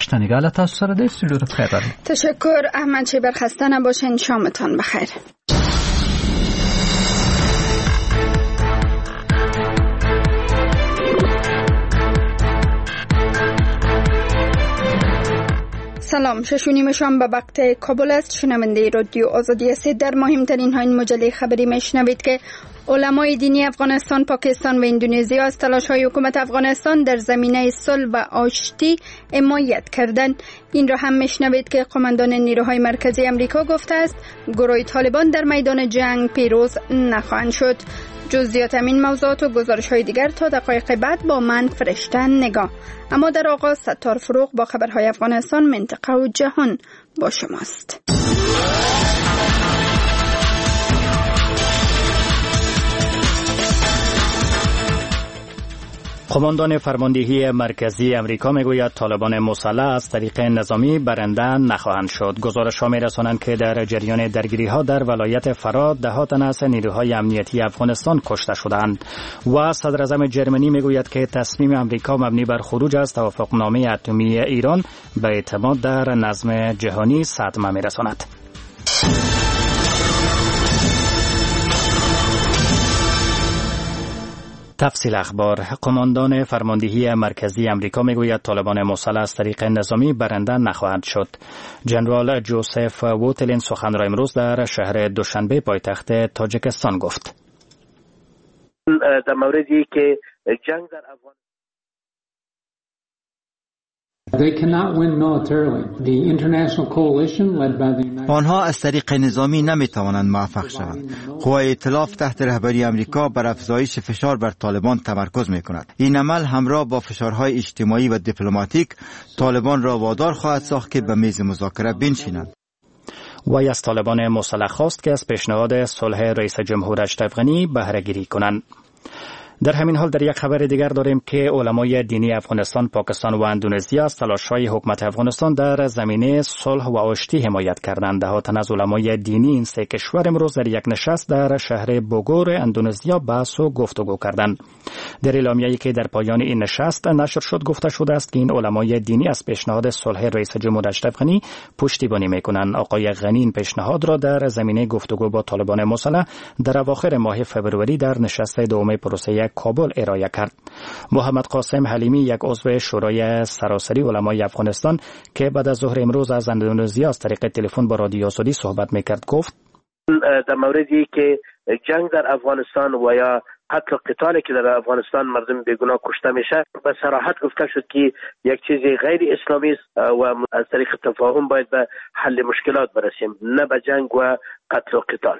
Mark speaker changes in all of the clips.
Speaker 1: شنگال تاسو سره د استودیو ته بخیر راغلی.
Speaker 2: تشکر احمد، چه برخسته نباشین، شامتان بخیر. سلام، 6:30 شام به وقت کابل است. شنونده رادیو آزادی هستید. در مهمترین ها این مجله خبری میشنوید که علمای دینی افغانستان، پاکستان و اندونزیا از تلاش‌های حکومت افغانستان در زمینه صلح و آشتی حمایت کردند. این را هم میشنوید که قماندان نیروهای مرکزی امریکا گفته است گروه طالبان در میدان جنگ پیروز نخواهند شد. جزئیات این موضوعات و گزارش‌های دیگر تا دقایق بعد با من فرشته نگاه. اما در آغاز ستار فروغ با خبرهای افغانستان، منطقه و جهان با شماست.
Speaker 3: قماندان فرماندهی مرکزی امریکا میگوید طالبان مسلح از طریق نظامی برنده نخواهند شد. گزارش‌ها می‌رسانند که در جریان درگیری‌ها در ولایت فرات دهات تن از نیروهای امنیتی افغانستان کشته شدند و صدر اعظم جرمنی میگوید که تصمیم امریکا مبنی بر خروج از توافقنامه اتمی ایران به اعتماد در نظم جهانی صدمه می‌رساند. تفصیل اخبار. قماندان فرماندهی مرکزی امریکا میگوید طالبان مسلح از طریق نظامی برنده نخواهند شد. جنرال جوزف ووتلین سخن را امروز در شهر دوشنبه پایتخت تاجیکستان گفت.
Speaker 4: در موردی که جنگ در افغانستان
Speaker 5: آنها از طریق نظامی نمیتوانند موفق شوند. قوای ائتلاف تحت رهبری امریکا بر افزایش فشار بر طالبان تمرکز میکند. این عمل همراه با فشارهای اجتماعی و دیپلماتیک طالبان را وادار خواهد ساخت که به میز مذاکره بنشینند.
Speaker 3: وی از طالبان مسلح خواست که از پیشنهاد صلح رئیس جمهور اشرف غنی بهره گیری کنند. در همین حال در یک خبر دیگر داریم که علمای دینی افغانستان، پاکستان و اندونزیا از تلاش‌های حکومت افغانستان در زمینه صلح و آشتی حمایت کردند. دهات تن از علمای دینی این سه کشور امروز در یک نشست در شهر بوگور اندونزیا بحث و گفتگو کردند. در اعلامیه‌ای که در پایان این نشست نشر شد گفته شده است که این علمای دینی از پیشنهاد صلح رئیس جمهور اشرف غنی پشتیبانی می‌کنند. آقای غنی این پیشنهاد را در زمینه گفتگو با طالبان مسلح در اواخر ماه فوریه در نشست دوم پروسه کابل ارائه کرد. محمد قاسم حلیمی، یک عضو شورای سراسری علمای افغانستان که بعد از ظهر امروز از اندونزیا از طریق تلفن با رادیو آزادی صحبت میکرد، گفت
Speaker 4: در موردی که جنگ در افغانستان و یا قتل و قتالی که در افغانستان مردم بیگناه کشته میشه به صراحت گفته شد که یک چیز غیر اسلامی است و از طریق تفاهم باید به حل مشکلات برسیم، نه به جنگ و قتل و قتال.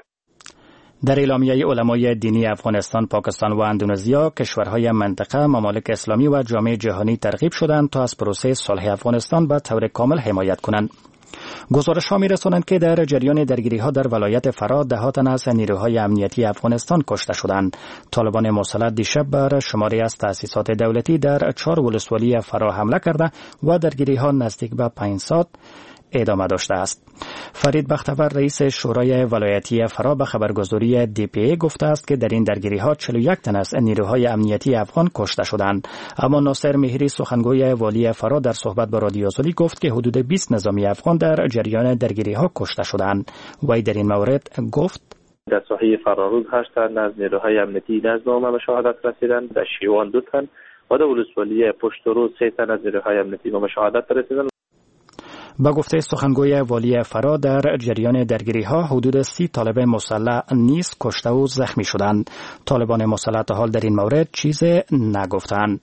Speaker 3: در اعلامیه علمای دینی افغانستان، پاکستان و اندونزیا کشورهای منطقه، ممالک اسلامی و جامعه جهانی ترغیب شدند تا از پروسه صلح افغانستان به طور کامل حمایت کنند. گزارش‌ها می‌رسانند که در جریان درگیری‌ها در ولایت فرات دهات تن از نیروهای امنیتی افغانستان کشته شدند. طالبان مسلح دیشب بر شماری از تأسیسات دولتی در 4 ولسوالی فرا حمله کرده و درگیری‌ها نزدیک به 5 ساعت ادامه داشته است. فرید بختور، رئیس شورای ولایتی فرا، به خبرگزاری DPA گفته است که در این درگیری‌ها 41 تن از نیروهای امنیتی افغان کشته شدند. اما ناصر مهری، سخنگوی والی فرا، در صحبت با رادیو آزادی گفت که حدود 20 نظامی افغان در جریان درگیری‌ها کشته شدند. وی در این مورد گفت
Speaker 6: در ساحه فرارود 8 تن از نیروهای امنیتی نظام به شهادت رسیدند، در شیوان 2 تن و در ولسوالی پشتورو 3 تن از نیروهای امنیتی به شهادت رسیدند.
Speaker 3: با گفته سخنگوی والی فرا، در جریان درگیری‌ها حدود 30 طالب مسلح نیز کشته و زخمی شدند. طالبان مسلح تا حال در این مورد چیزی نگفتند.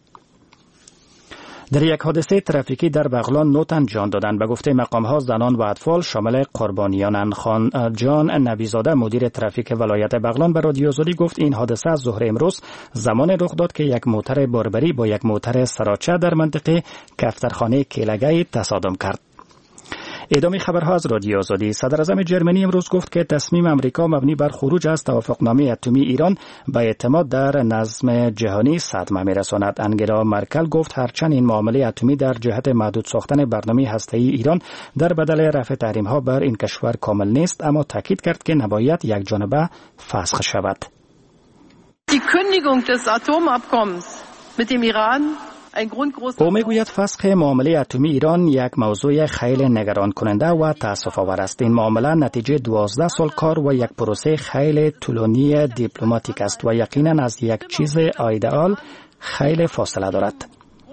Speaker 3: در یک حادثه ترافیکی در بغلان 9 تن جان دادند. به گفته مقام‌ها زنان و اطفال شامل قربانیانند. خان جان نبیزاده، مدیر ترافیک ولایت بغلان، به رادیو آزادی گفت این حادثه از ظهر امروز زمان رخ داد که یک موتر باربری با یک موتر سراچه در منطقه کفترخانه کیلگی تصادم کرد. ادامه خبرها از رادیو آزادی. صدر اعظم جرمنی امروز گفت که تصمیم امریکا مبنی بر خروج از توافقنامه اتمی ایران به اعتماد در نظم جهانی صدمه می‌رساند. انگلا مرکل گفت هرچند این معامله اتمی در جهت محدود ساختن برنامه هسته‌ای ایران در بدل رفع تحریم‌ها بر این کشور کامل نیست، اما تاکید کرد که نباید یکجانبه فسخ شود.
Speaker 7: Die Kündigung des Atomabkommens mit dem Iran
Speaker 3: او میگوید فسخ معامله اتمی ایران یک موضوع خیلی نگران کننده و تأسف آور است. این معامله نتیجه 12 سال کار و یک پروسه خیلی طولانی دیپلماتیک است و یقینا از یک چیز ایدئال خیلی فاصله دارد.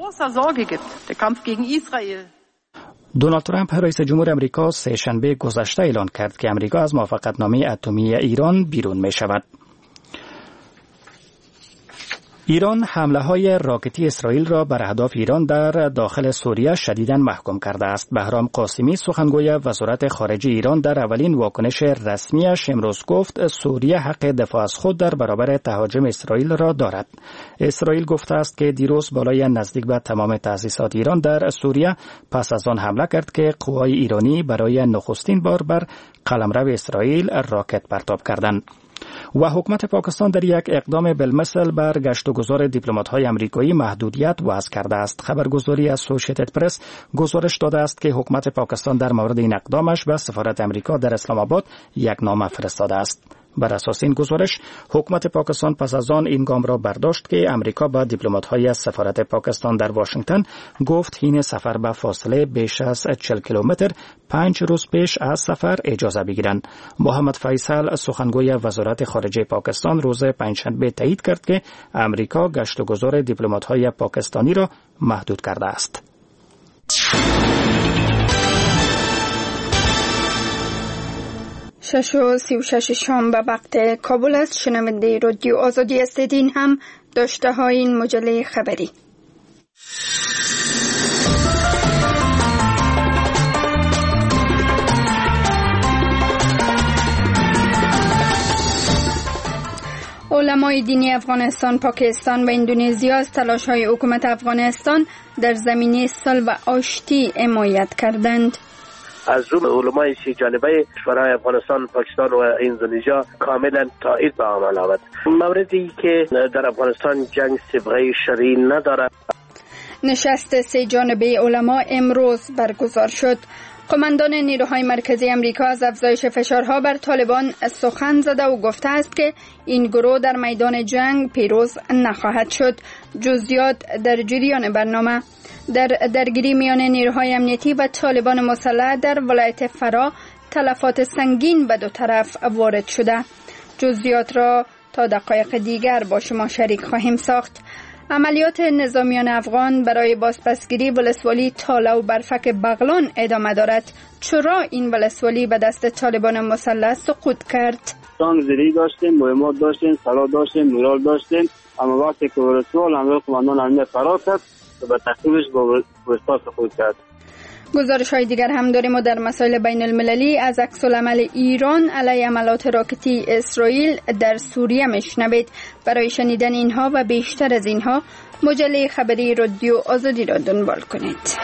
Speaker 3: دونالد ترامپ رئیس جمهور امریکا سه‌شنبه گذشته اعلان کرد که امریکا از موافقتنامه اتمی ایران بیرون می شود. ایران حمله‌های راکتی اسرائیل را بر اهداف ایران در داخل سوریه شدیداً محکوم کرده است. بهرام قاسمی سخنگوی وزارت خارجه ایران در اولین واکنش رسمیش امروز گفت سوریه حق دفاع از خود در برابر تهاجم اسرائیل را دارد. اسرائیل گفته است که دیروز بالای نزدیک به تمام تأسیسات ایران در سوریه پس از آن حمله کرد که قوای ایرانی برای نخستین بار بر قلمرو اسرائیل راکت پرتاب کردند. و حکومت پاکستان در یک اقدام بالمثل بر گشت و گذار دیپلمات‌های آمریکایی محدودیت وضع کرده است. خبرگزاری اسوسییتد پرس گزارش داده است که حکومت پاکستان در مورد این اقدامش به سفارت آمریکا در اسلام آباد یک نامه فرستاده است. بر اساس این گزارش حکومت پاکستان پس از آن این گام را برداشت که امریکا با دیپلمات‌های از سفارت پاکستان در واشنگتن گفت حین سفر به فاصله بیش از 40 کیلومتر 5 روز پیش از سفر اجازه بگیرند. محمد فیصل سخنگوی وزارت خارجه پاکستان روز پنجشنبه تایید کرد که امریکا گشت و گذار دیپلمات‌های پاکستانی را محدود کرده است.
Speaker 2: 6:36 شام به وقت کابل است. شنونده رادیو آزادی هستید. هم داشته های این مجله خبری. علمای دینی افغانستان، پاکستان و اندونزیا از تلاش‌های حکومت افغانستان در زمینه صلح و آشتی حمایت کردند.
Speaker 4: از اون علمای سی جانبه کشورهای افغانستان، پاکستان و اندونزیا کاملا تایید به عمل آورد. موردی که در افغانستان جنگ صبغه شرعی ندارد.
Speaker 2: نشست سه جانبه علما امروز برگزار شد. قماندان نیروهای مرکزی امریکا از افزایش فشارها بر طالبان سخن زده و گفته است که این گروه در میدان جنگ پیروز نخواهد شد. جزئیات در جریان برنامه. در درگیری میان نیروهای امنیتی و طالبان مسلح در ولایت فرا تلفات سنگین به دو طرف وارد شده. جزئیات را تا دقایق دیگر با شما شریک خواهیم ساخت. عملیات نظامیان افغان برای بازپسگیری ولسوالی تاله و برفک بغلان ادامه دارد. چرا این ولسوالی به دست طالبان مسلح سقوط کرد؟
Speaker 7: تانگزری داشتیم، مهمات داشتیم، سلا داشتیم، مورال داشتیم، اما وقتی که ولسوال همراه قماندان امنیت فرار کرد به تخریبش با وستا سقوط کرد.
Speaker 2: گزارش های دیگر هم داریم و در مسائل بین المللی از عکس‌العمل ایران علیه حملات راکتی اسرائیل در سوریه میشنوید. برای شنیدن اینها و بیشتر از اینها مجله خبری رادیو آزادی را دنبال کنید.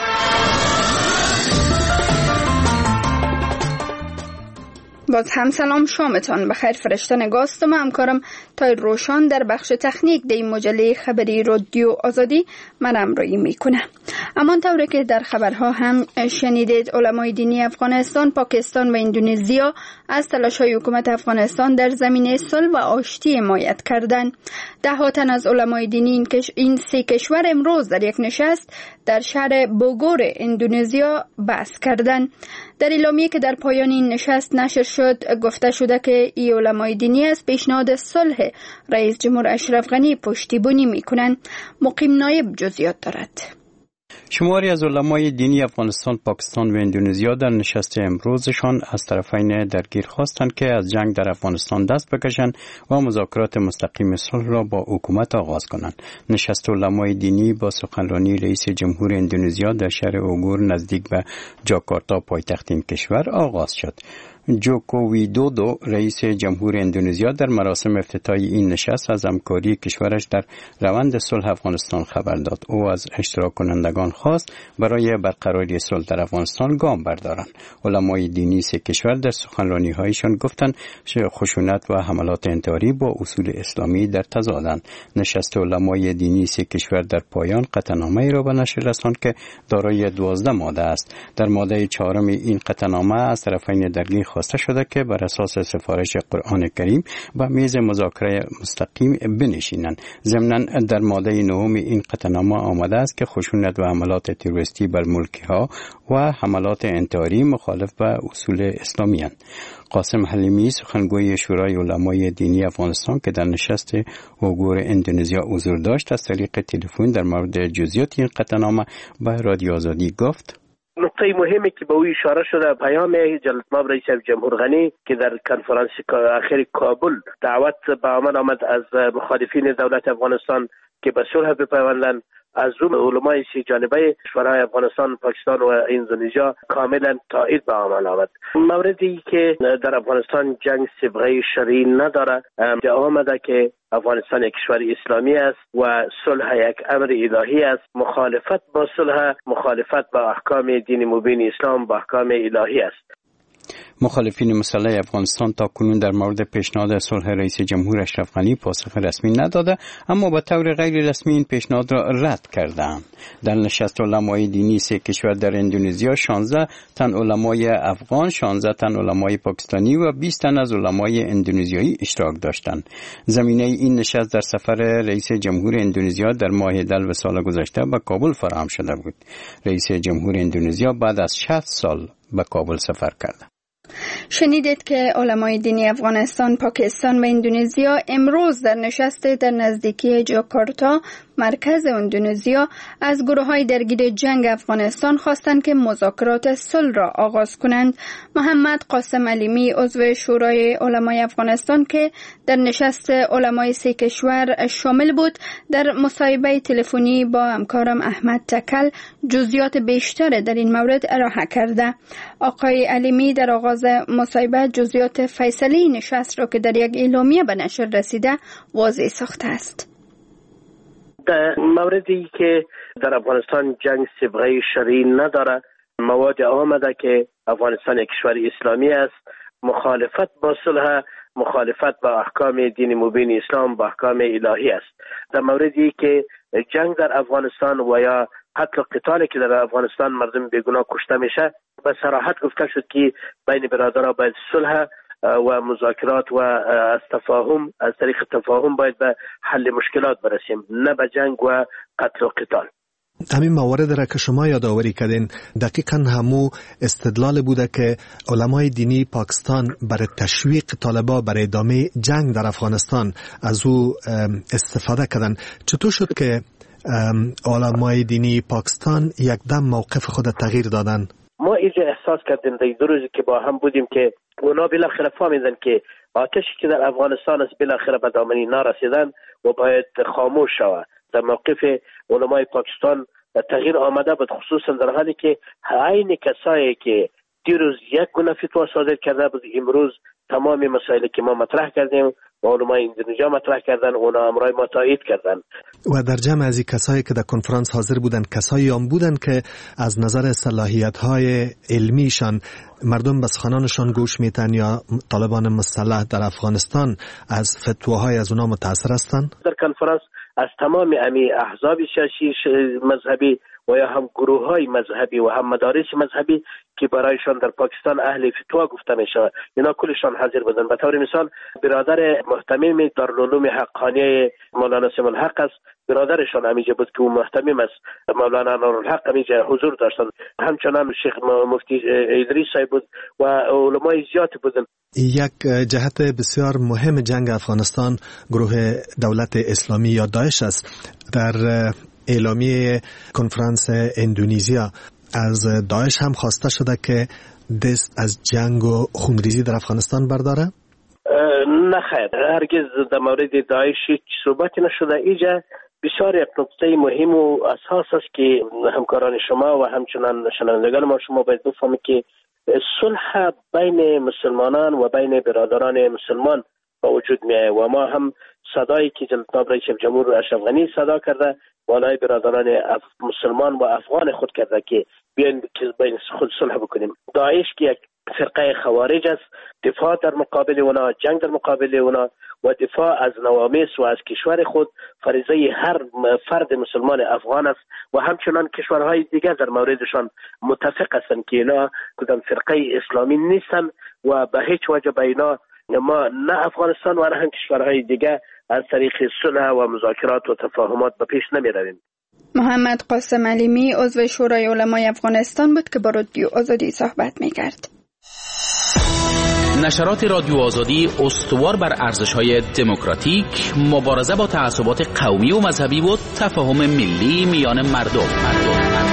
Speaker 2: باز هم سلام، شامتان بخیر. فرشته نگاستم همکارم تای روشان در بخش تکنیک در این مجله خبری رادیو آزادی من همراهی میکنه. امان طوری که در خبرها هم شنیدید، علمای دینی افغانستان، پاکستان و اندونزیا از تلاش‌های حکومت افغانستان در زمینه صلح و آشتی حمایت کردند. ده تن از علمای دینی این سه کشور امروز در یک نشست در شهر بوگور اندونزیا بحث کردند. در اعلامیه که در پایان این نشست نشر شد گفته شده که این علمای دینی از پیشنهاد صلح رئیس جمهور اشرف غنی پشتیبانی میکنند. مقیم نایب جزئیات دارد.
Speaker 8: شماری از علمای دینی افغانستان، پاکستان و اندونزیا در نشست امروزشان از طرفین درگیر خواستند که از جنگ در افغانستان دست بکشند و مذاکرات مستقیم صلح را با حکومت آغاز کنند. نشست علمای دینی با سخنرانی رئیس جمهور اندونزیا در شهر اوگور نزدیک به جاکارتا پایتخت این کشور آغاز شد. جوکو ویدودو رئیس جمهور اندونزیا در مراسم افتتاحی این نشست از همکاری کشورش در روند صلح افغانستان خبر داد. او از اشتراک کنندگان خواست برای برقراری صلح در افغانستان گام بردارند. علمای دینی سه کشور در سخنرانی‌هایشان گفتند خشونت و حملات انتحاری با اصول اسلامی در تضادند. نشست علمای دینی سه کشور در پایان قطعنامه‌ای را به نشر رساند که دارای 12 ماده است. در ماده 4 این قطعنامه از طرفین درگیر خواسته شده که بر اساس سفارش قرآن کریم به میز مذاکره مستقیم بنشینند. ضمناً در ماده 9 این قطعنامه آمده است که خشونت و حملات تروریستی بر ملکی‌ها و حملات انتحاری مخالف به اصول اسلامی اند. قاسم حلیمی سخنگوی شورای علمای دینی افغانستان که در نشست اوگور اندونزیا حضور داشت از طریق تلفن در مورد جزئیات این قطعنامه به رادیو آزادی گفت:
Speaker 4: نقطه مهمی که به او اشاره شده پیام جلالتمآب رئیس جمهور غنی که در کنفرانس اخیر کابل دعوت به عمل آمد از مخالفین دولت افغانستان که به صلح بپیوندند، از روی علمای سی جانبه کشورهای افغانستان، پاکستان و اندونزیا کاملا تایید به عمل آمد. موردی که در افغانستان جنگ صبغه شرعی نداره، آمده که افغانستان یک کشور اسلامی است و صلح یک امر الهی است. مخالفت با صلح، مخالفت با احکام دین مبین اسلام، با احکام الهی است.
Speaker 8: مخالفین مسلح افغانستان تا کنون در مورد پیشنهاد صلح رئیس جمهور اشرف غنی پاسخ رسمی نداده، اما به طور غیر رسمی این پیشنهاد را رد کردند. در نشست علمای دینی سه کشور در اندونزیا 16 تن علمای افغان، 16 تن علمای پاکستانی و 20 تن از علمای اندونزیایی اشتراک داشتند. زمینه این نشست در سفر رئیس جمهور اندونزیا در ماه دلو سال گذشته به کابل فراهم شده بود. رئیس جمهور اندونزیا بعد از 60 سال به کابل سفر کرد.
Speaker 2: شنیدید که علمای دینی افغانستان، پاکستان و اندونزیا امروز در نشست در نزدیکی جاکارتا مرکز اندونزیا از گروه‌های درگیر جنگ افغانستان خواستند که مذاکرات صلح را آغاز کنند. محمد قاسم علیمی عضو شورای علمای افغانستان که در نشست علمای سه کشور شامل بود، در مصاحبه تلفنی با همکارم احمد تکل جزئیات بیشتر در این مورد ارائه کرده. آقای علیمی در آغاز مصاحبه جزئیات فیصله نشست را که در یک اعلامیه به نشر رسیده واضح ساخته است.
Speaker 4: در موردی که در افغانستان جنگ صبغه شرعی نداره، مواد آمده که افغانستان یک کشور اسلامی است، مخالفت با صلح، مخالفت با احکام دین مبین اسلام، با احکام الهی است. در موردی که جنگ در افغانستان و یا قتل و قتالی که در افغانستان مردم بیگناه کشته میشه، به صراحت گفته شد که بین برادرها باید صلح و مذاکرات و از طریق تفاهم باید به حل مشکلات برسیم، نه به جنگ و قتل و قتال.
Speaker 9: همین موارد را که شما یادآوری کردین دقیقاً همو استدلال بوده که علمای دینی پاکستان برای تشویق طالبان برای ادامه جنگ در افغانستان از او استفاده کردن. چطور شد که علمای دینی پاکستان یک دم موقف خود تغییر دادن؟
Speaker 4: ما اینجا احساس کردیم در دو روزی که با هم بودیم که اونا بالاخره فهمیدن که آتشی که در افغانستان است بالاخره به دامنی نرسیدن و باید خاموش شود. در موقف علمای پاکستان تغییر آمده بود، خصوصا در حالی که عین کسایی که دیروز یک گونه فتوا صادر کرده بود، امروز تمام مسائلی که ما مطرح کردیم و علمای اندونزیا مطرح کردن، اونا امرای ما تایید کردن.
Speaker 9: و در جمع از کسایی که در کنفرانس حاضر بودن کسایی هم بودن که از نظر صلاحیت‌های علمیشان مردم به سخنانشان گوش میتن یا طالبان مسلح در افغانستان از فتواهای از اونا متاثر هستند؟
Speaker 4: در کنفرانس از تمام امی احزاب سیاسی مذهبی و یا هم گروه‌های مذهبی و هم مدارس مذهبی که برایشان در پاکستان اهل فتوا گفته میشه، اینا کلشان حاضر بودن. به طور مثال برادر محتمم دارالعلوم حقانیه مولانا سیم الحق است، برادرشان همیشه بود که او محتمم است، مولانا نورالحق همیشه حضور داشتن. همچنان شیخ مفتی ادریس صاحب بود و علمای زیاد بودن.
Speaker 9: یک جهت بسیار مهم جنگ افغانستان گروه دولت اسلامی یا داعش است. در اعلامیه کنفرانس اندونزیا از داعش هم خواسته شده که دست از جنگ و خونریزی در افغانستان برداره؟
Speaker 4: نه خیر، هرگز در مورد داعش هیچ صحبتی نشده. اینجا بسیار یک نکته مهم و اساس است که همکاران شما و همچنان شنوندگان ما شما باید بفهمید که صلح بین مسلمانان و بین برادران مسلمان با وجود میاد و ما هم صدایی که جناب رئیس جمهور اشرف غنی صدا کرده بالای برادران مسلمان و افغان خود کرده که بیاین که بین خود صلح بکنیم. داعش که یک فرقه خوارج است. دفاع در مقابل اونا، جنگ در مقابل اونا و دفاع از نوامس و از کشور خود فریضه هر فرد مسلمان افغان است و همچنان کشورهای دیگر در موردشان متفق هستند که اینا کدام فرقه اسلامی نیستن و به هیچ وجه به اینا ما نه افغانستان و نه هم کشورهای دیگر از طریق صلح و مذاکرات و تفاهمات به پیش نمی رویم.
Speaker 2: محمد قاسم علیمی عضو شورای علمای افغانستان بود که با رادیو آزادی صحبت می کرد.
Speaker 10: نشرات رادیو آزادی استوار بر ارزش‌های دموکراتیک، مبارزه با تعصبات قومی و مذهبی و تفاهم ملی میان مردم.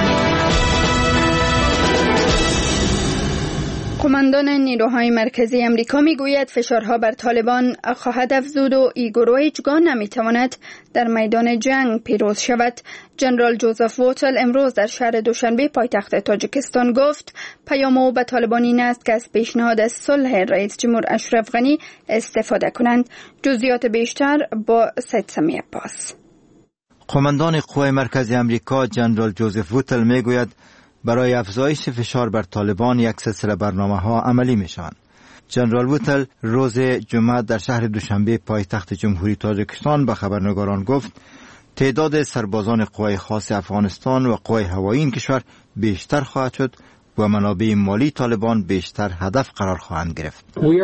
Speaker 2: قماندان نیروهای مرکزی امریکا میگوید فشارها بر طالبان خواهد افزود و این گروه هیچگاه نمیتواند در میدان جنگ پیروز شود. جنرال جوزف ووتل امروز در شهر دوشنبه پایتخت تاجیکستان گفت پیام او به طالبان این است که از پیشنهاد صلح رئیس جمهور اشرف غنی استفاده کنند. جزئیات بیشتر با سید سمی عباس.
Speaker 5: قماندان قوای مرکزی امریکا جنرال جوزف ووتل میگوید برای افزایش فشار بر طالبان یک سلسله برنامه‌ها عملی می‌شوند. جنرال ووتل روز جمعه در شهر دوشنبه پایتخت جمهوری تاجیکستان به خبرنگاران گفت تعداد سربازان قوای خاص افغانستان و قوای هوایی این کشور بیشتر خواهد شد و منابع مالی طالبان بیشتر هدف قرار خواهند گرفت.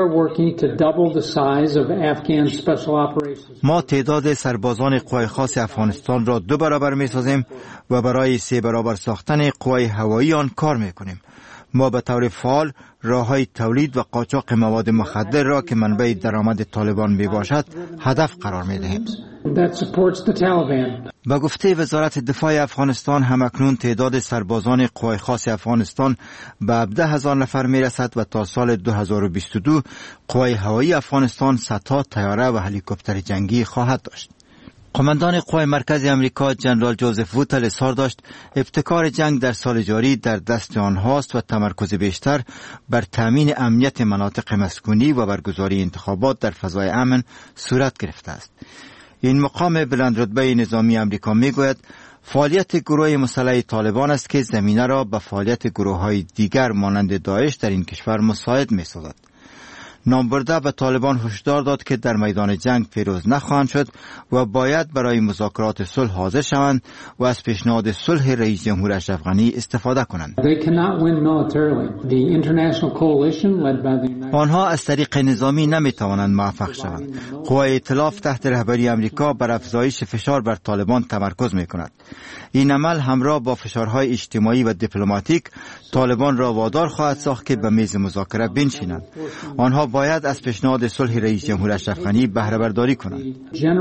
Speaker 5: ما تعداد سربازان قوای خاص افغانستان را 2 برابر می‌سازیم و برای 3 برابر ساختن قوای هوایی آن کار می‌کنیم. ما به طور فعال راه‌های تولید و قاچاق مواد مخدر را که منبع درآمد طالبان میباشد هدف قرار می‌دهیم. با گفته وزارت دفاع افغانستان همکنون تعداد سربازان قوای خاص افغانستان به 17,000 نفر میرسد و تا سال 2022 قوای هوایی افغانستان 100 طیاره و هلیکوپتر جنگی خواهد داشت. قماندان قوای مرکزی امریکا جنرال جوزف ووتل اصرار داشت ابتکار جنگ در سال جاری در دست آنهاست و تمرکز بیشتر بر تامین امنیت مناطق مسکونی و برگزاری انتخابات در فضای امن صورت گرفته است. این مقام بلندرتبه نظامی امریکا میگوید فعالیت گروه مسلح طالبان است که زمینه را به فعالیت گروه‌های دیگر مانند داعش در این کشور مساعد می‌سازد. نامبرده به طالبان هشدار داد که در میدان جنگ پیروز نخواهند شد و باید برای مذاکرات صلح حاضر شوند و از پیشنهاد صلح رئیس جمهور اشرف غنی استفاده کنند. آنها از طریق نظامی نمیتوانند موفق شوند. قوای ائتلاف تحت رهبری امریکا بر افزایش فشار بر طالبان تمرکز میکند. این عمل همراه با فشارهای اجتماعی و دیپلماتیک طالبان را وادار خواهد ساخت که به میز مذاکره بنشینند. آنها باید از پیشنهاد صلح رئیس جمهور اشرف غنی بهره برداری کنند.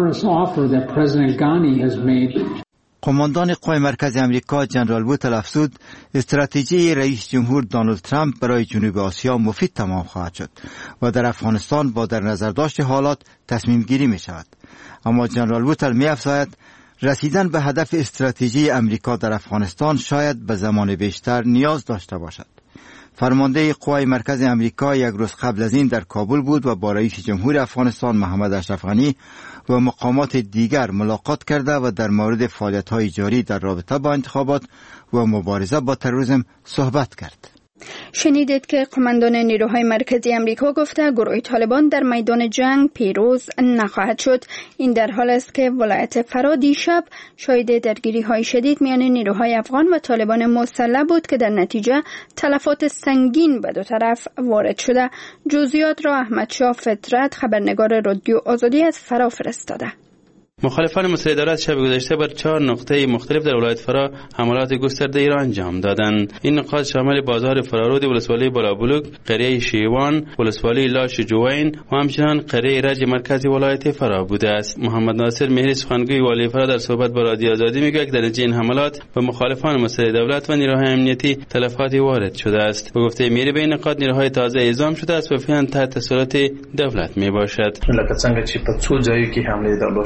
Speaker 5: قماندان قوای مرکزی امریکا جنرال ووتل افزود استراتژی رئیس جمهور دونالد ترامپ برای جنوب آسیا مفید تمام خواهد شد و در افغانستان با در نظر داشت حالات تصمیم گیری می شود. اما جنرال ووتل می افزاید رسیدن به هدف استراتژی امریکا در افغانستان شاید به زمان بیشتر نیاز داشته باشد. فرمانده قوای مرکزی امریکا یک روز قبل از این در کابل بود و با رئیس جمهور افغانستان محمد اشرف غنی و مقامات دیگر ملاقات کرده و در مورد فعالیت‌های جاری در رابطه با انتخابات و مبارزه با تروریسم صحبت کرد.
Speaker 2: شنیدید که قماندان نیروهای مرکزی امریکا گفته گروه طالبان در میدان جنگ پیروز نخواهد شد. این در حال است که ولایت فرا دیشب شاهد درگیری‌های شدید میان نیروهای افغان و طالبان مسلح بود که در نتیجه تلفات سنگین به دو طرف وارد شده. جزئیات را احمد شاه فطرت خبرنگار رادیو آزادی از فرا فرستاده.
Speaker 11: مخالفان مسلح دولت شب گذشته بر 4 نقطه مختلف در ولایت فرا حملات گسترده را انجام دادند. این نقاط شامل بازار فرارود، ولسوالی بالابلوک، قریه شیوان، ولسوالی لاش جوین و همچنین قریه رج مرکزی ولایت فرا بوده است. محمد ناصر مهری سخنگوی والی فرا در صحبت با رادیو آزادی میگوید که در نتیجه این حملات به مخالفان مسلح دولت و نیروهای امنیتی تلفاتی وارد شده است. به گفته مهری به این نقاط نیروهای تازه اعزام شده است و فعلا تحت تسلط دولت میباشد.
Speaker 12: لکه څنګه چې په څو ځایو کې حمله داشتلې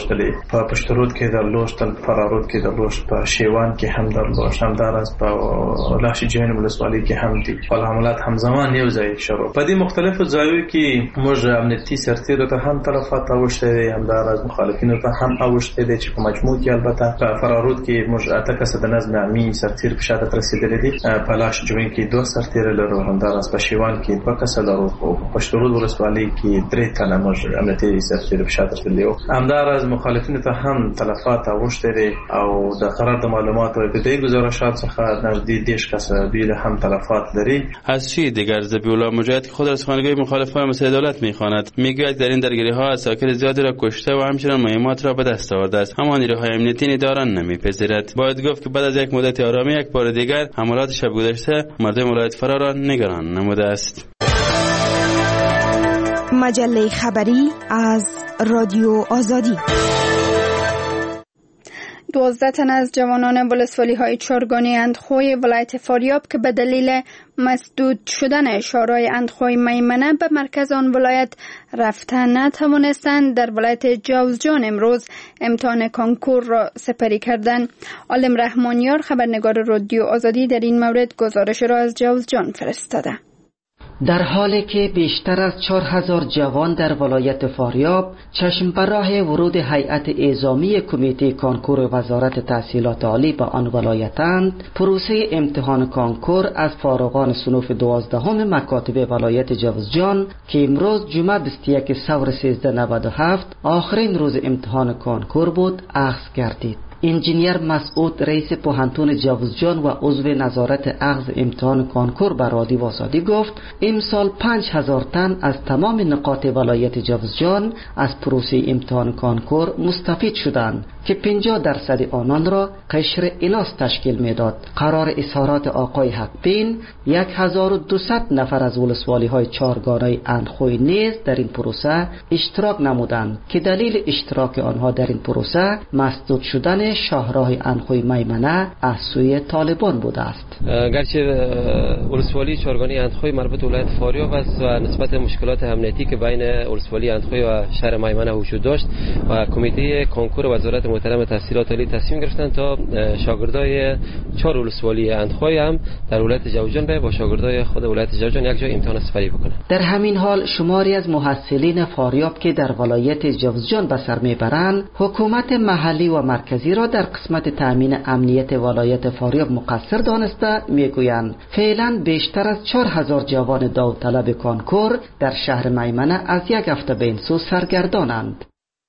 Speaker 12: په پشترود کې درلوشت، فرارود کې درلوشت، په شیوان کې هم درلوشت، همدارس په لاش جهان ولسوالۍ کې هم دي. حملات همزمان یو ځای شروع. په دې مختلفو ځایونو کې موږ امنیتي سرتیرو ته هم تلفات اوښتي دي، همدارس مخالفینو ته هم اوښتي دي چې په مجموع کې البته په فرارود کې موږ 8 کسه د نظم عامي سرتیر په شهادت رسیدلي دي. په لاش جهان کې 2 سرتیر لرو، همدارس په شیوان کې 2 کسه لرو، او په پشترود ولسوالۍ کې 3 تنه موږ امنیتي سرتیر په شهادت رسیدلي. همدارس مخالفینو ته هم تلفات اوښتي دي او د قرار د معلوماتو ابتدایی گزارشات څخه نزدیک 10 کسه بیل هم تلفات دارید.
Speaker 11: از چی دیگر ذبیح‌الله مجاهد که خود را سخنگوی مخالفان مسئله دولت می‌خواند میگوید در این درگیری‌ها عساکر زیادی را کشته و همچنین مهمات را به دست آورده است، اما نیروهای امنیتی ندارن نمی‌پذیرد. باید گفت که بعد از یک مدت آرامی یک بار دیگر حملات شب گذشته مردم ولایت فرا را نگران نموده است.
Speaker 13: مجله خبری از رادیو آزادی.
Speaker 2: 12 تن از جوانان ولسوالی‌های چارگانی اندخوی ولایت فاریاب که به دلیل مسدود شدن شورای اندخوی میمنه به مرکز آن ولایت رفتن نتوانستند، در ولایت جوزجان امروز امتحان کنکور را سپری کردند. عالم رحمانیار خبرنگار رادیو آزادی در این مورد گزارش را از جوزجان فرستاده.
Speaker 14: در حالی که بیشتر از 4000 جوان در ولایت فاریاب چشم به راه ورود هیئت اعزامی کمیته کنکور وزارت تحصیلات عالی به آن ولایتند، پروسه امتحان کنکور از فارغان صنوف 12 مکاتب ولایت جوزجان که امروز جمعه 21 ثور 1397 آخرین روز امتحان کنکور بود، اخذ گردید. انجینیر مسعود رئیس پوهنتون جوزجان و عضو نظارت اخذ امتحان کنکور به رادیو آزادی گفت امسال 5000 تن از تمام نقاط ولایت جوزجان از پروسه امتحان کنکور مستفید شدند که 50% آنان را قشر الاس تشکیل میداد. قرار اظهارات آقای حقبین 1200 نفر از ولسوالی های چارگانه اندخوی نیز در این پروسه اشتراک نمودند که دلیل اشتراک آنها در این پروسه مسدود شدن شاهراه اندخوی میمنه از سوی طالبان بوده است.
Speaker 15: گرچه ولسوالی چارگانه اندخوی مربوط به ولایت فاریاب است و نسبت مشکلات امنیتی که بین ولسوالی اندخوی و شهر میمنه وجود داشت و کمیته کنکور وزارت محترم تحصیلات عالی تصمیم گرفتند تا شاگردای 4 ولسوالی اندخوی هم در ولایت جوزجان با شاگردای خود ولایت جوزجان یک جای امتحان سپری بکنند. در همین حال شماری از محصلین فاریاب که در ولایت جوزجان به سر میبرند حکومت محلی و مرکزی را در قسمت تامین امنیت ولایت فاریاب مقصر دانسته میگویند فعلا بیشتر از 4000 جوان داوطلب کنکور در شهر میمنه از یک هفته به این سو سرگردانند.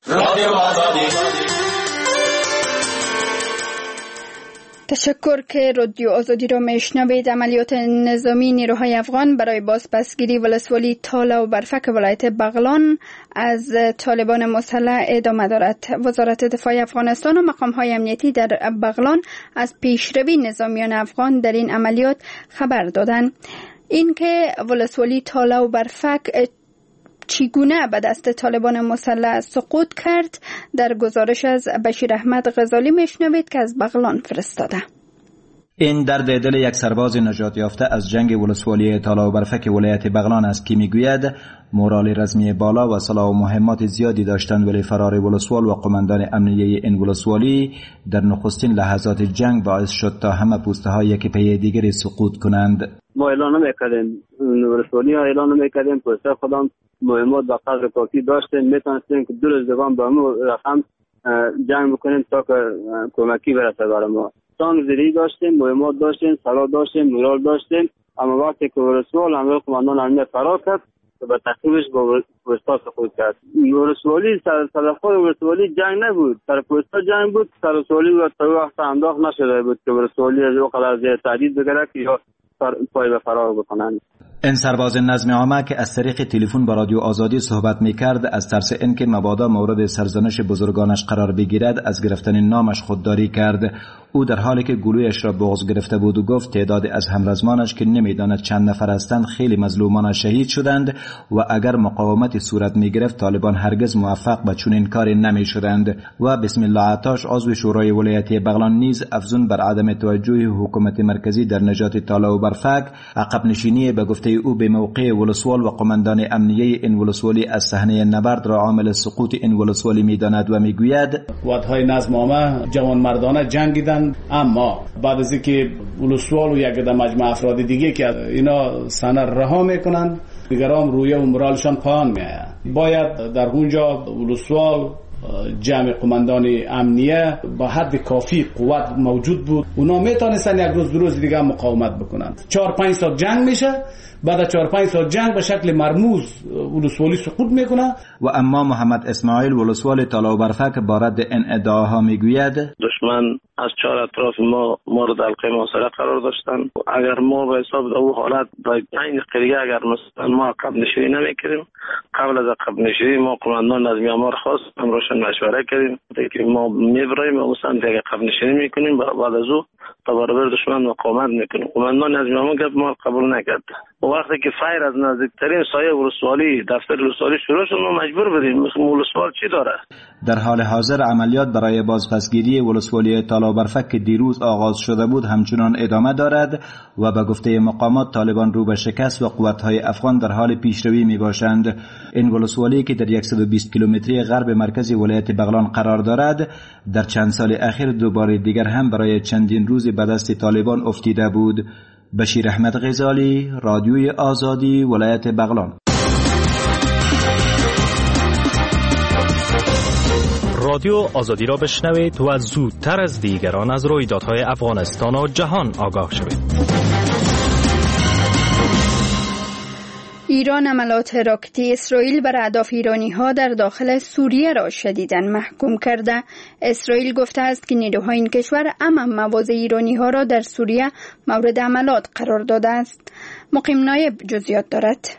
Speaker 2: تشکر که رادیو آزادی را میشنوید. عملیات نظامی نیروهای افغان برای بازپسگیری ولسوالی تالا و برفک ولایت بغلان از طالبان مسلح ادامه دارد. وزارت دفاع افغانستان و مقام‌های امنیتی در بغلان از پیشروی نظامیان افغان در این عملیات خبر دادند. اینکه ولسوالی تالا و برفک چگونه به دست طالبان مسلح سقوط کرد در گزارش از بشیر احمد غزالی میشنوید که از بغلان فرستاده.
Speaker 16: این درد دل یک سرباز نجات یافته از جنگ ولسوالی تالا و برفک ولایت بغلان است که میگوید مورال رزمی بالا و سلاح و مهمات زیادی داشتند، ولی فرار ولسوال و قماندان امنیه این ولسوالی در نخستین لحظات جنگ باعث شد تا همه پوسته های یکی پی دیگری سقوط کنند.
Speaker 7: ما اعلان نمیکردیم، ولسوالی ها اعلان نمیکردیم، پوسته خودم مهمات با قدر کافی داشتیم، میتونستیم که دو روز دوام با ما رقم جنگ بکنیم تا که کمکی برسه برای ما. تانک زیری داشتیم، مهمات داشتیم، سلاح داشتیم، مورال داشتیم، اما وقتی که ولسوال همراه قماندان امنیه فرار کرد به تخریبش با پوستا سقوط کرد. ولسوالی سر خود ولسوالی جنگ نبود، سر پوستا جنگ بود. سر ولسوالی تا وقت انداخت نشده بود که ولسوالی از وقت از تهدید بگیره که یا پای به فرار بکنند.
Speaker 16: این سرباز نظم عامه که از طریق تلفن با رادیو آزادی صحبت میکرد از ترس اینکه مبادا مورد سرزنش بزرگانش قرار بگیرد از گرفتن نامش خودداری کرد. او در حالی که گلویش را بغض گرفته بود و گفت تعدادی از همرزمانش که نمیداند چند نفر هستند خیلی مظلومان شهید شدند و اگر مقاومتی صورت می گرفت طالبان هرگز موفق به چنین کاری نمی شدند. و بسم الله عطاش عضو شورای ولایتی بغلان نیز افزون بر عدم توجه حکومت مرکزی در نجات طالب برفک، عقب نشینی به گفته او به موقع ولسوال و قماندان امنیه این ولسوالی از صحنه نبرد را عامل سقوط این ولسوالی می‌داند و میگوید
Speaker 17: قوت‌های نظم عامه جوانمردانه جنگیدند، اما بعد از اینکه ولسوال و یک مجموعه افراد دیگه که اینا سنه رها میکنند دیگران رویه و مورالشان پایان میآید. باید در اونجا ولسوال جمع قماندان امنیه با حد کافی قوت موجود بود، اونا میتونستن یک روز دو روز دیگه مقاومت بکنند. 4-5 ساعت جنگ میشه، بعد از 4-5 ساعت جنگ به شکل مرموز ولسوالی سقوط میکنه.
Speaker 16: و اما محمد اسماعیل ولسوال طالب برفک با رد این ادعاها میگوید
Speaker 6: دشمن از 4 اطراف ما مورد حلقه محاصره قرار داشتن. اگر ما به حساب او حالت با این قریه اگر مثلا ما عقب نشینی نمیکردیم، قبل از عقب نشینی ما قماندان نظمی آمار خواست هم روشن مشوره کردیم که ما میبریم و مثلا دیگه عقب نشینی میکنیم، بعد از او تا برابر دشمن مقاومت میکنیم. قماندان نظمی آمار گفت ما قبول نکرد. و وقتی که فایر از نزدیکترین سایه ولسوالی دفتر ولسوالی شروع شد ما مجبور بودیم ولسوال چی داره.
Speaker 16: در حال حاضر عملیات برای بازپسگیری ولسوالی طالب برفک که دیروز آغاز شده بود همچنان ادامه دارد و به گفته مقامات طالبان رو به شکست و قوت‌های افغان در حال پیشروی میباشند. این ولسوالی که در 120 کیلومتری غرب مرکز ولایت بغلان قرار دارد در چند سال اخیر دوباره دیگر هم برای چندین روز به دست طالبان افتیده بود. بشیر احمد غزالی، رادیوی آزادی، ولایت بغلان.
Speaker 3: رادیو آزادی را بشنوید و زودتر از دیگران از رویدادهای افغانستان و جهان آگاه شوید.
Speaker 2: ایران عملات راکتی اسرائیل بر اهداف ایرانی‌ها در داخل سوریه را شدیداً محکوم کرده. اسرائیل گفته است که نیروهای این کشور عمم مواضع ایرانی‌ها را در سوریه مورد عملات قرار داده است. مقیم نایب جزئیات دارد.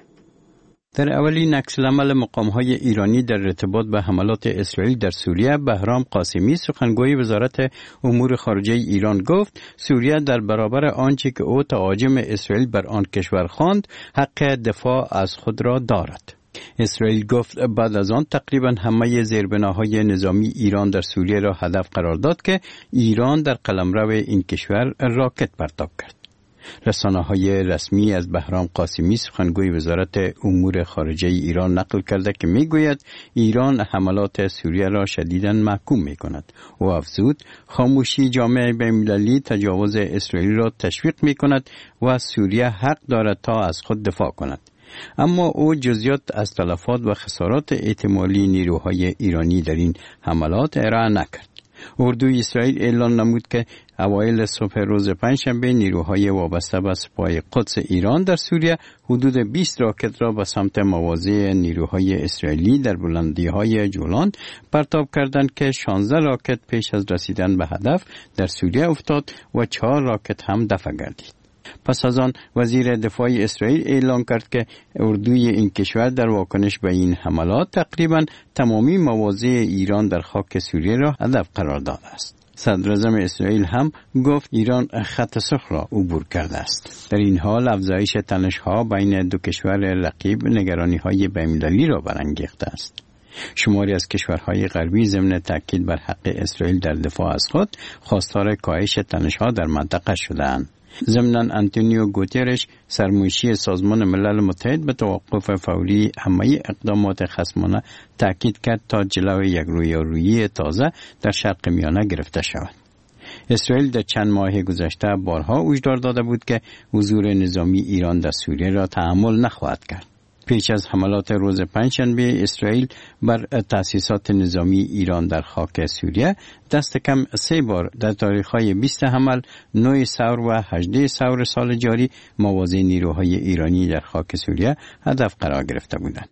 Speaker 8: در اولین عکس‌العمل مقام‌های ایرانی در ارتباط به حملات اسرائیل در سوریه، بهرام قاسمی سخنگوی وزارت امور خارجه ایران گفت سوریه در برابر آنچه که او تهاجم اسرائیل بر آن کشور خواند حق دفاع از خود را دارد. اسرائیل گفت بعد از آن تقریبا همه زیربناهای نظامی ایران در سوریه را هدف قرار داد که ایران در قلمرو این کشور راکت پرتاب کرد. رسانه‌های رسمی از بهرام قاسمی سخنگوی وزارت امور خارجه ایران نقل کرده که میگوید ایران حملات سوریه را شدیداً محکوم میکند و افزود خاموشی جامعه بین‌المللی تجاوز اسرائیل را تشویق میکند و سوریه حق دارد تا از خود دفاع کند. اما او جزئیات از تلفات و خسارات احتمالی نیروهای ایرانی در این حملات ارائه نکرد. اردوی اسرائیل اعلام نمود که اوایل صبح روز پنجشنبه نیروهای وابسته به سپاه قدس ایران در سوریه حدود 20 راکت را به سمت مواضع نیروهای اسرائیلی در بلندی‌های جولان پرتاب کردند که 16 راکت پیش از رسیدن به هدف در سوریه افتاد و 4 راکت هم دفع گردید. پس از آن وزیر دفاع اسرائیل اعلام کرد که اردوی این کشور در واکنش به این حملات تقریباً تمامی مواضع ایران در خاک سوریه را هدف قرار داده است. صدراعظم اسرائیل هم گفت ایران خط سرخ را عبور کرده است. در این حال افزایش تنش‌ها بین دو کشور رقیب نگرانی‌های بین‌المللی را برانگیخته است. شماری از کشورهای غربی ضمن تاکید بر حق اسرائیل در دفاع از خود خواستار کاهش تنش‌ها در منطقه شده‌اند. ضمناً آنتونیو گوترش سرمنشی سازمان ملل متحد به توقف فوری همه اقدامات خصمانه تاکید کرد تا جلوی یک رویارویی تازه در شرق میانه گرفته شود. اسرائیل در چند ماه گذشته بارها هشدار داده بود که حضور نظامی ایران در سوریه را تحمل نخواهد کرد. پیش از حملات روز پنجشنبه اسرائیل بر تأسیسات نظامی ایران در خاک سوریه دست کم 3 بار در تاریخ‌های 20 حمل 9 ثور و 18 ثور سال جاری مواضع نیروهای ایرانی در خاک سوریه هدف قرار گرفته بودند.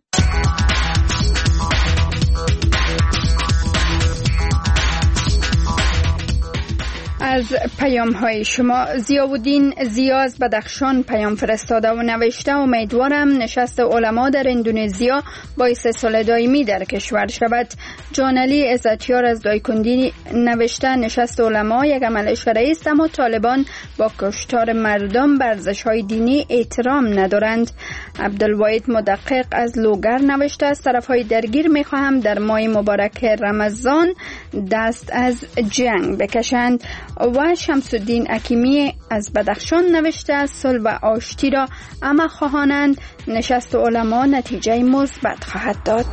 Speaker 2: از پیام های شما. ضیاءالدین زیاز بدخشان پیام فرستاده و نوشته امیدوارم نشست علما در اندونزیا باعث صلح دائمی در کشور شود. جانعلی عزتیار از دایکندی نوشته نشست علما یک عمل شرعی است اما طالبان با کشتار مردم به ارزش‌های دینی احترام ندارند. عبدالواحد مدقق از لوگر نوشته از طرف‌های درگیر می‌خواهم در ماه مبارک رمضان دست از جنگ بکشند. و شمس الدین حکیمی از بدخشان نوشته از صلح و آشتی را عمه خواهانند نشست علما نتیجه مثبت خواهد داد.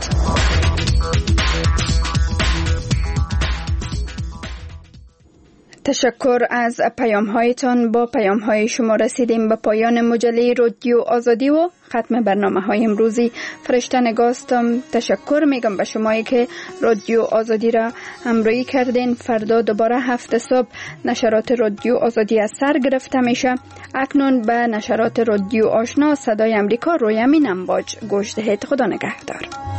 Speaker 2: تشکر از پیام هایتان. با پیام های شما رسیدیم به پایان مجله رادیو آزادی و ختم برنامه های امروزی. فرشته نگاستم. تشکر میگم به شمایی که رادیو آزادی را همراهی کردین. فردا دوباره 7 صبح نشرات رادیو آزادی از سر گرفته میشه. اکنون به نشرات رادیو آشنا صدای امریکا روی امین امواج گوش دهید. خدا نگهدار.